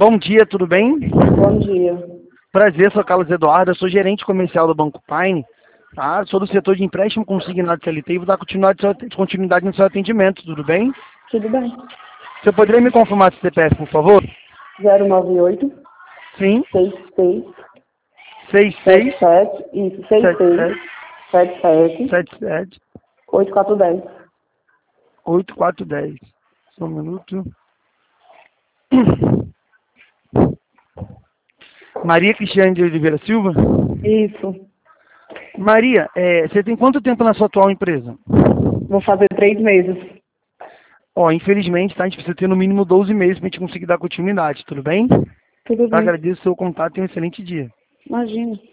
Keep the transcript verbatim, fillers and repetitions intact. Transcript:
Bom dia, tudo bem? Bom dia. Prazer, sou Carlos Eduardo, eu sou gerente comercial do Banco Pine, tá? Sou do setor de empréstimo consignado C L T e vou dar continuidade continuidade no seu atendimento, tudo bem? Tudo bem. Você poderia me confirmar seu C P F, por favor? zero nove oito, Sim. seis seis, seis sete seis, sete, isso, seis seis, sete sete, sete sete, oito quatro um zero. oito quatro um zero. Só um minuto. Maria Cristiane de Oliveira Silva? Isso. Maria, é, você tem quanto tempo na sua atual empresa? Vou fazer três meses. Ó, infelizmente, tá? A gente precisa ter no mínimo doze meses para a gente conseguir dar continuidade, tudo bem? Tudo Eu bem. agradeço o seu contato e um excelente dia. Imagina.